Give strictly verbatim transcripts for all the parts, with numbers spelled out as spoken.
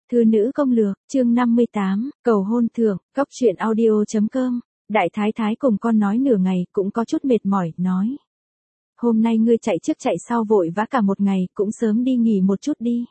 Thư nữ công lược, chương năm mươi tám, cầu hôn thưởng, cốc truyện audio.com. Đại thái thái cùng con nói nửa ngày cũng có chút mệt mỏi, nói. Hôm nay ngươi chạy trước chạy sau vội vã cả một ngày, cũng sớm đi nghỉ một chút đi.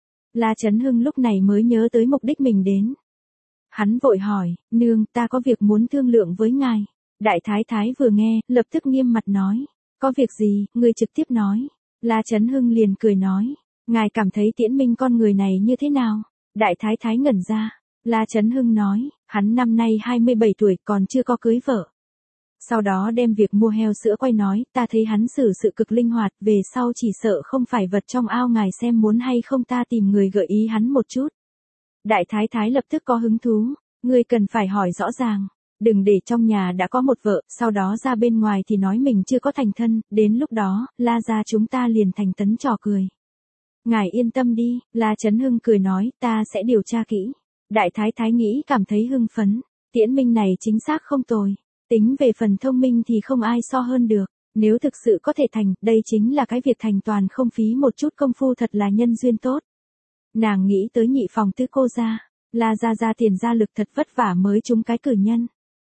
La Chấn Hưng lúc này mới nhớ tới mục đích mình đến. Hắn vội hỏi, nương, ta có việc muốn thương lượng với ngài. Đại thái thái vừa nghe, lập tức nghiêm mặt nói. Có việc gì, ngươi trực tiếp nói. La Chấn Hưng liền cười nói. Ngài cảm thấy Tiễn Minh con người này như thế nào? Đại thái thái ngẩn ra. La Chấn Hưng nói, hắn năm nay hai mươi bảy tuổi còn chưa có cưới vợ. Sau đó đem việc mua heo sữa quay nói, ta thấy hắn xử sự cực linh hoạt, về sau chỉ sợ không phải vật trong ao, ngài xem muốn hay không ta tìm người gợi ý hắn một chút. Đại thái thái lập tức có hứng thú, ngươi cần phải hỏi rõ ràng, đừng để trong nhà đã có một vợ, sau đó ra bên ngoài thì nói mình chưa có thành thân, đến lúc đó, La gia chúng ta liền thành tấn trò cười. Ngài yên tâm đi, La Chấn Hưng cười nói, ta sẽ điều tra kỹ. Đại thái thái nghĩ cảm thấy hưng phấn, Tiễn Minh này chính xác không tồi. Tính về phần thông minh thì không ai so hơn được, nếu thực sự có thể thành, đây chính là cái việc thành toàn không phí một chút công phu, thật là nhân duyên tốt. Nàng nghĩ tới nhị phòng tứ cô gia, La gia gia tiền gia lực thật vất vả mới trúng cái cử nhân.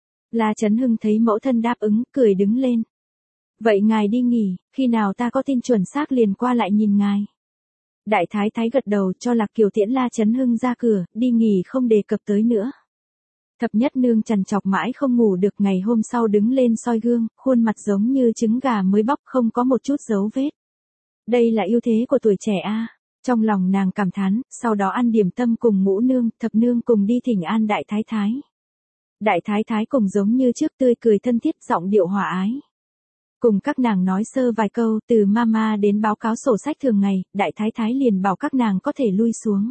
La Chấn Hưng thấy mẫu thân đáp ứng, cười đứng lên. Vậy ngài đi nghỉ, khi nào ta có tin chuẩn xác liền qua lại nhìn ngài. Đại thái thái gật đầu cho Lạc Kiều tiễn La Chấn Hưng ra cửa, đi nghỉ không đề cập tới nữa. Thập nhất nương trằn trọc mãi không ngủ được, ngày hôm sau đứng lên soi gương, khuôn mặt giống như trứng gà mới bóc, không có một chút dấu vết. Đây là ưu thế của tuổi trẻ a. Trong lòng nàng cảm thán, sau đó ăn điểm tâm cùng ngũ nương, thập nương cùng đi thỉnh an đại thái thái. Đại thái thái cùng giống như trước tươi cười thân thiết, giọng điệu hòa ái. Cùng các nàng nói sơ vài câu, từ mama đến báo cáo sổ sách thường ngày, đại thái thái liền bảo các nàng có thể lui xuống.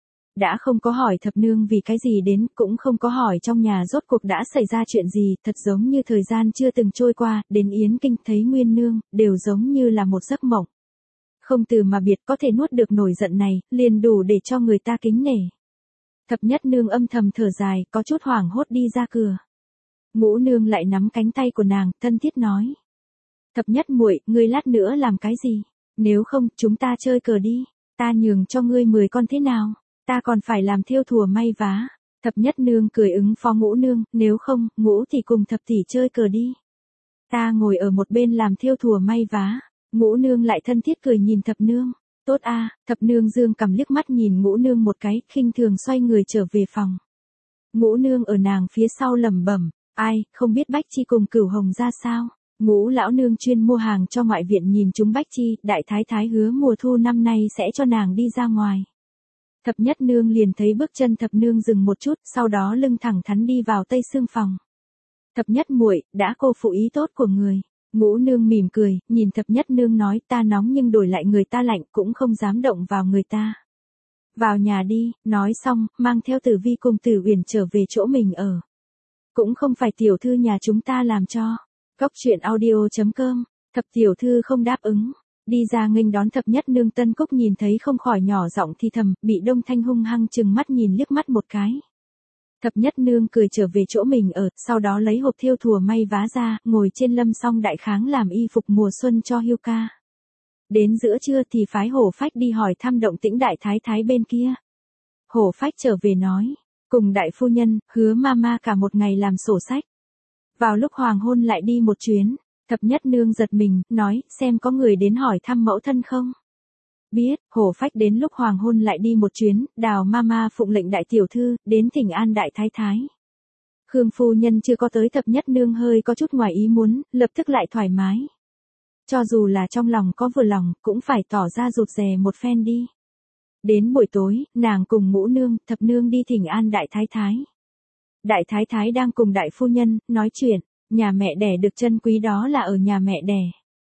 Đã không có hỏi thập nương vì cái gì đến, cũng không có hỏi trong nhà rốt cuộc đã xảy ra chuyện gì, thật giống như thời gian chưa từng trôi qua, đến Yến Kinh thấy Nguyên nương, đều giống như là một giấc mộng. Không từ mà biệt, có thể nuốt được nổi giận này, liền đủ để cho người ta kính nể. Thập nhất nương âm thầm thở dài, có chút hoảng hốt đi ra cửa. Ngũ nương lại nắm cánh tay của nàng, thân thiết nói. Thập nhất muội, ngươi lát nữa làm cái gì? Nếu không, chúng ta chơi cờ đi, ta nhường cho ngươi mười con thế nào? Ta còn phải làm thêu thùa may vá. Thập nhất nương cười ứng phó ngũ nương, nếu không, ngũ thì cùng thập tỷ chơi cờ đi. Ta ngồi ở một bên làm thêu thùa may vá. Ngũ nương lại thân thiết cười nhìn thập nương. Tốt a. Thập nương dương cầm liếc mắt nhìn ngũ nương một cái, khinh thường xoay người trở về phòng. Ngũ nương ở nàng phía sau lẩm bẩm, ai, không biết Bách Chi cùng Cửu Hồng ra sao. Ngũ lão nương chuyên mua hàng cho ngoại viện, nhìn chúng Bách Chi, đại thái thái hứa mùa thu năm nay sẽ cho nàng đi ra ngoài. Thập nhất nương liền thấy bước chân thập nương dừng một chút, sau đó lưng thẳng thắn đi vào tây xương phòng. Thập nhất muội, đã cô phụ ý tốt của người. Ngũ nương mỉm cười, nhìn thập nhất nương nói, ta nóng nhưng đổi lại người ta lạnh, cũng không dám động vào người ta. Vào nhà đi, nói xong, mang theo Tử Vi cùng Tử Uyển trở về chỗ mình ở. Cũng không phải tiểu thư nhà chúng ta làm cho. Cốc truyện audio.com, thập tiểu thư không đáp ứng. Đi ra nghênh đón thập nhất nương Tân Cúc nhìn thấy không khỏi nhỏ giọng thì thầm, bị Đông Thanh hung hăng chừng mắt nhìn liếc mắt một cái. Thập nhất nương cười trở về chỗ mình ở, sau đó lấy hộp thêu thùa may vá ra, ngồi trên lâm song đại kháng làm y phục mùa xuân cho Hiêu ca. Đến giữa trưa thì phái Hổ Phách đi hỏi thăm động tĩnh đại thái thái bên kia. Hổ Phách trở về nói, cùng đại phu nhân, hứa mama cả một ngày làm sổ sách. Vào lúc hoàng hôn lại đi một chuyến. Thập nhất nương giật mình, nói, xem có người đến hỏi thăm mẫu thân không? Biết, Hổ Phách đến lúc hoàng hôn lại đi một chuyến, Đào mama phụng lệnh đại tiểu thư, đến thỉnh an đại thái thái. Khương phu nhân chưa có tới, thập nhất nương hơi có chút ngoài ý muốn, lập tức lại thoải mái. Cho dù là trong lòng có vừa lòng, cũng phải tỏ ra rụt rè một phen đi. Đến buổi tối, nàng cùng ngũ nương, thập nương đi thỉnh an đại thái thái. Đại thái thái đang cùng đại phu nhân, nói chuyện. Nhà mẹ đẻ được chân quý đó là ở nhà mẹ đẻ.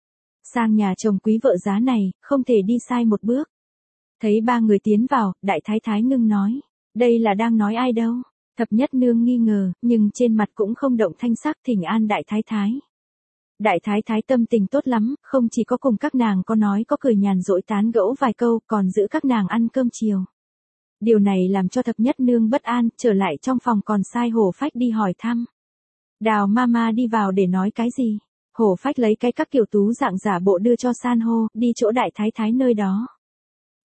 Sang nhà chồng quý vợ giá này, không thể đi sai một bước. Thấy ba người tiến vào, đại thái thái ngưng nói. Đây là đang nói ai đâu? Thập nhất nương nghi ngờ, nhưng trên mặt cũng không động thanh sắc, thỉnh an đại thái thái. Đại thái thái tâm tình tốt lắm, không chỉ có cùng các nàng có nói có cười nhàn dỗi tán gẫu vài câu, còn giữ các nàng ăn cơm chiều. Điều này làm cho thập nhất nương bất an, trở lại trong phòng còn sai Hổ Phách đi hỏi thăm. Đào mama đi vào để nói cái gì? Hổ Phách lấy cái các kiểu tú dạng giả bộ đưa cho san hô, đi chỗ đại thái thái nơi đó.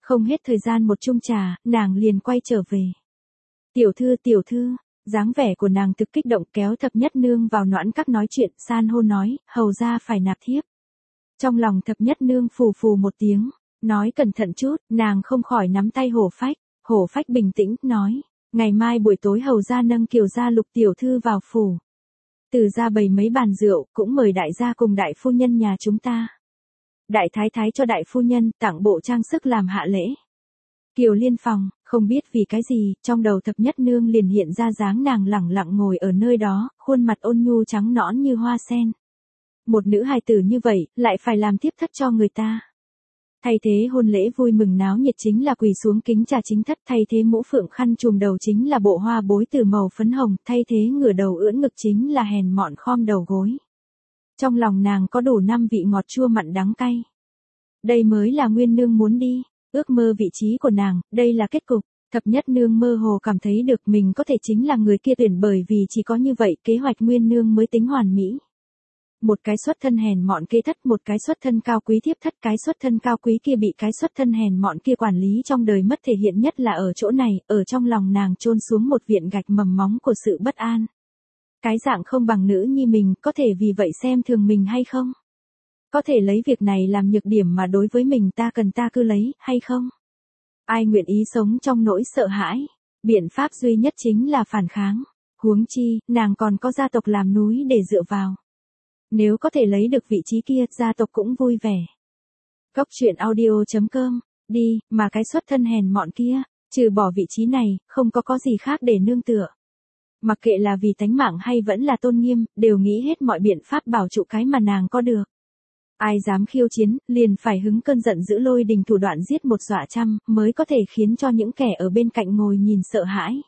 Không hết thời gian một chung trà, nàng liền quay trở về. Tiểu thư tiểu thư, dáng vẻ của nàng thực kích động kéo thập nhất nương vào noãn các nói chuyện, san hô nói, hầu ra phải nạp thiếp. Trong lòng thập nhất nương phù phù một tiếng, nói cẩn thận chút, nàng không khỏi nắm tay hổ phách. Hổ phách bình tĩnh, nói, ngày mai buổi tối hầu ra nâng kiều gia lục tiểu thư vào phủ. Từ ra bày mấy bàn rượu, cũng mời đại gia cùng đại phu nhân nhà chúng ta. Đại thái thái cho đại phu nhân tặng bộ trang sức làm hạ lễ. Kiều Liên phòng, không biết vì cái gì, trong đầu thập nhất nương liền hiện ra dáng nàng lẳng lặng ngồi ở nơi đó, khuôn mặt ôn nhu trắng nõn như hoa sen. Một nữ hài tử như vậy, lại phải làm tiếp thất cho người ta. Thay thế hôn lễ vui mừng náo nhiệt chính là quỳ xuống kính trà chính thất, thay thế mũ phượng khăn trùm đầu chính là bộ hoa bối từ màu phấn hồng, thay thế ngửa đầu ưỡn ngực chính là hèn mọn khom đầu gối. Trong lòng nàng có đủ năm vị ngọt chua mặn đắng cay. Đây mới là nguyên nương muốn đi, ước mơ vị trí của nàng, đây là kết cục. Thập nhất nương mơ hồ cảm thấy được mình có thể chính là người kia tuyển, bởi vì chỉ có như vậy kế hoạch nguyên nương mới tính hoàn mỹ. Một cái xuất thân hèn mọn kế thất, một cái xuất thân cao quý tiếp thất, cái xuất thân cao quý kia bị cái xuất thân hèn mọn kia quản lý trong đời mất, thể hiện nhất là ở chỗ này, ở trong lòng nàng chôn xuống một viện gạch mầm móng của sự bất an. Cái dạng không bằng nữ nhi mình, có thể vì vậy xem thường mình hay không? Có thể lấy việc này làm nhược điểm mà đối với mình ta cần ta cứ lấy, hay không? Ai nguyện ý sống trong nỗi sợ hãi? Biện pháp duy nhất chính là phản kháng. Huống chi, nàng còn có gia tộc làm núi để dựa vào. Nếu có thể lấy được vị trí kia, gia tộc cũng vui vẻ. Cốc truyện audio chấm com, đi, mà cái xuất thân hèn mọn kia, trừ bỏ vị trí này, không có có gì khác để nương tựa. Mặc kệ là vì tánh mạng hay vẫn là tôn nghiêm, đều nghĩ hết mọi biện pháp bảo trụ cái mà nàng có được. Ai dám khiêu chiến, liền phải hứng cơn giận dữ lôi đình thủ đoạn giết một dọa trăm, mới có thể khiến cho những kẻ ở bên cạnh ngồi nhìn sợ hãi.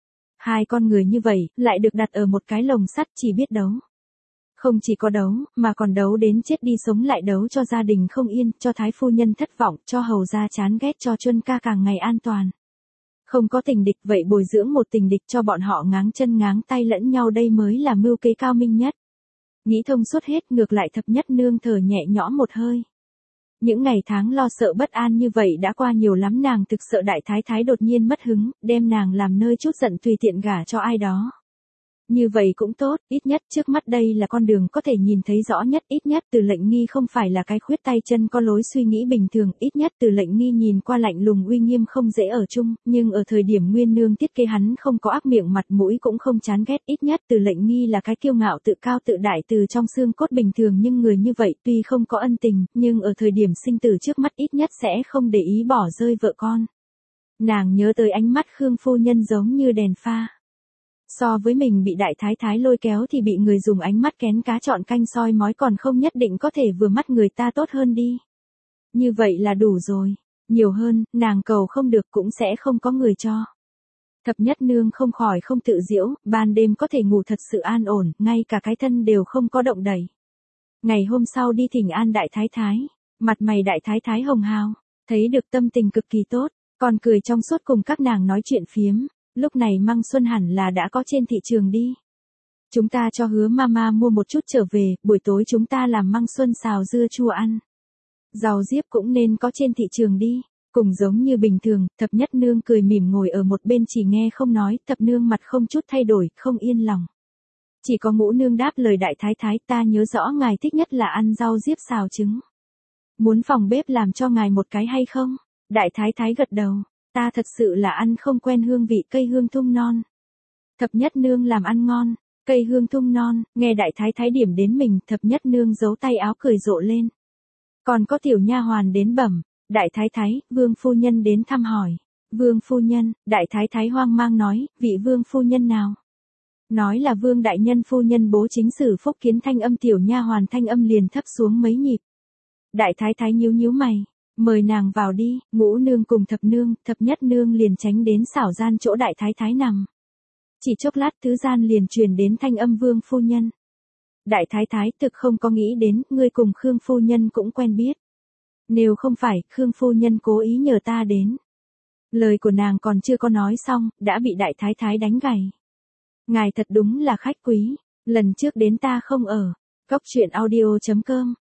Hai con người như vậy, lại được đặt ở một cái lồng sắt chỉ biết đấu. Không chỉ có đấu, mà còn đấu đến chết đi sống lại, đấu cho gia đình không yên, cho thái phu nhân thất vọng, cho hầu gia chán ghét, cho Chuân ca càng ngày an toàn. Không có tình địch, vậy bồi dưỡng một tình địch cho bọn họ ngáng chân ngáng tay lẫn nhau, đây mới là mưu kế cao minh nhất. Nghĩ thông suốt hết, ngược lại thập nhất nương thở nhẹ nhõm một hơi. Những ngày tháng lo sợ bất an như vậy đã qua nhiều lắm, nàng thực sợ đại thái thái đột nhiên mất hứng, đem nàng làm nơi chút giận tùy tiện gả cho ai đó. Như vậy cũng tốt, ít nhất trước mắt đây là con đường có thể nhìn thấy rõ nhất, ít nhất Từ Lệnh Nghi không phải là cái khuyết tay chân có lối suy nghĩ bình thường, ít nhất Từ Lệnh Nghi nhìn qua lạnh lùng uy nghiêm không dễ ở chung, nhưng ở thời điểm nguyên nương thiết kế hắn không có ác miệng mặt mũi cũng không chán ghét, ít nhất Từ Lệnh Nghi là cái kiêu ngạo tự cao tự đại từ trong xương cốt bình thường, nhưng người như vậy tuy không có ân tình, nhưng ở thời điểm sinh tử trước mắt ít nhất sẽ không để ý bỏ rơi vợ con. Nàng nhớ tới ánh mắt Khương phu nhân giống như đèn pha. So với mình bị đại thái thái lôi kéo thì bị người dùng ánh mắt kén cá chọn canh soi mói còn không nhất định có thể vừa mắt người ta tốt hơn đi. Như vậy là đủ rồi, nhiều hơn, nàng cầu không được cũng sẽ không có người cho. Thập nhất nương không khỏi không tự giễu, ban đêm có thể ngủ thật sự an ổn, ngay cả cái thân đều không có động đẩy. Ngày hôm sau đi thỉnh an đại thái thái, mặt mày đại thái thái hồng hào, thấy được tâm tình cực kỳ tốt, còn cười trong suốt cùng các nàng nói chuyện phiếm. Lúc này măng xuân hẳn là đã có trên thị trường đi. Chúng ta cho Hứa mama mua một chút trở về, buổi tối chúng ta làm măng xuân xào dưa chua ăn. Rau diếp cũng nên có trên thị trường đi. Cùng giống như bình thường, thập nhất nương cười mỉm ngồi ở một bên chỉ nghe không nói, thập nương mặt không chút thay đổi, không yên lòng. Chỉ có Ngũ nương đáp lời đại thái thái, ta nhớ rõ ngài thích nhất là ăn rau diếp xào trứng. Muốn phòng bếp làm cho ngài một cái hay không? Đại thái thái gật đầu. Ta thật sự là ăn không quen hương vị cây hương thung non. Thập nhất nương làm ăn ngon, cây hương thung non, nghe đại thái thái điểm đến mình, thập nhất nương giấu tay áo cười rộ lên. Còn có tiểu nha hoàn đến bẩm, đại thái thái, vương phu nhân đến thăm hỏi. Vương phu nhân, đại thái thái hoang mang nói, vị vương phu nhân nào? Nói là vương đại nhân phu nhân bố chính sử Phúc Kiến, thanh âm tiểu nha hoàn thanh âm liền thấp xuống mấy nhịp. Đại thái thái nhíu nhíu mày. Mời nàng vào đi, Ngũ nương cùng thập nương, thập nhất nương liền tránh đến xảo gian chỗ đại thái thái nằm. Chỉ chốc lát thứ gian liền truyền đến thanh âm vương phu nhân. Đại thái thái thực không có nghĩ đến, ngươi cùng Khương phu nhân cũng quen biết. Nếu không phải, Khương phu nhân cố ý nhờ ta đến. Lời của nàng còn chưa có nói xong, đã bị đại thái thái đánh gãy. Ngài thật đúng là khách quý, lần trước đến ta không ở. Cốc truyện audio chấm com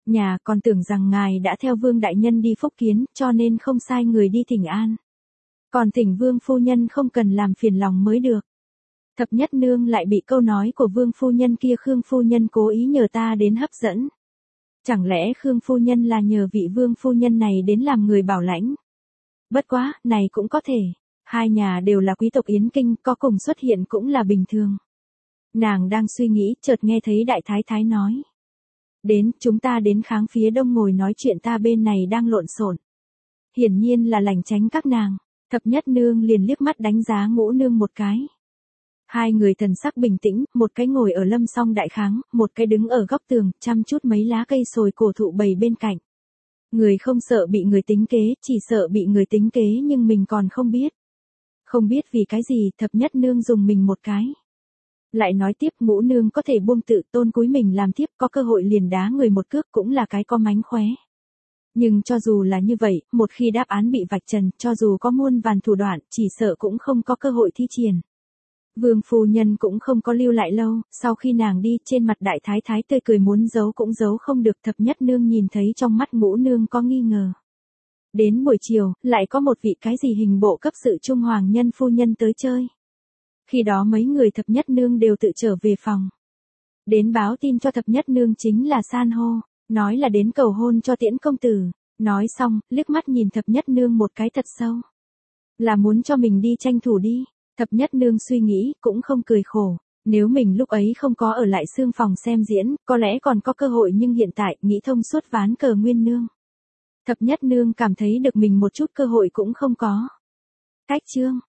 Nhà còn tưởng rằng ngài đã theo Vương đại nhân đi phúc kiến, cho nên không sai người đi thỉnh an. Còn thỉnh Vương phu nhân không cần làm phiền lòng mới được. Thập nhất nương lại bị câu nói của Vương phu nhân kia Khương phu nhân cố ý nhờ ta đến hấp dẫn. Chẳng lẽ Khương phu nhân là nhờ vị Vương phu nhân này đến làm người bảo lãnh? Bất quá, này cũng có thể. Hai nhà đều là quý tộc Yến Kinh, có cùng xuất hiện cũng là bình thường. Nàng đang suy nghĩ, chợt nghe thấy đại thái thái nói. Đến, chúng ta đến kháng phía đông ngồi nói chuyện, ta bên này đang lộn xộn. Hiển nhiên là lảng tránh các nàng. Thập nhất nương liền liếc mắt đánh giá Ngũ nương một cái. Hai người thần sắc bình tĩnh, một cái ngồi ở lâm song đại kháng, một cái đứng ở góc tường, chăm chút mấy lá cây sồi cổ thụ bày bên cạnh. Người không sợ bị người tính kế, chỉ sợ bị người tính kế nhưng mình còn không biết. Không biết vì cái gì, thập nhất nương dùng mình một cái. Lại nói tiếp, Ngũ nương có thể buông tự tôn cúi mình làm tiếp, có cơ hội liền đá người một cước cũng là cái có mánh khóe. Nhưng cho dù là như vậy, một khi đáp án bị vạch trần, cho dù có muôn vàn thủ đoạn, chỉ sợ cũng không có cơ hội thi triển. Vương phu nhân cũng không có lưu lại lâu, sau khi nàng đi, trên mặt đại thái thái tươi cười muốn giấu cũng giấu không được. Thập nhất nương nhìn thấy trong mắt Ngũ nương có nghi ngờ. Đến buổi chiều, lại có một vị cái gì hình bộ cấp sự trung hoàng nhân phu nhân tới chơi. Khi đó mấy người thập nhất nương đều tự trở về phòng. Đến báo tin cho thập nhất nương chính là san hô, nói là đến cầu hôn cho Tiễn công tử. Nói xong, liếc mắt nhìn thập nhất nương một cái thật sâu. Là muốn cho mình đi tranh thủ đi. Thập nhất nương suy nghĩ, cũng không cười khổ. Nếu mình lúc ấy không có ở lại xương phòng xem diễn, có lẽ còn có cơ hội, nhưng hiện tại, nghĩ thông suốt ván cờ nguyên nương. Thập nhất nương cảm thấy được mình một chút cơ hội cũng không có. Cách chương.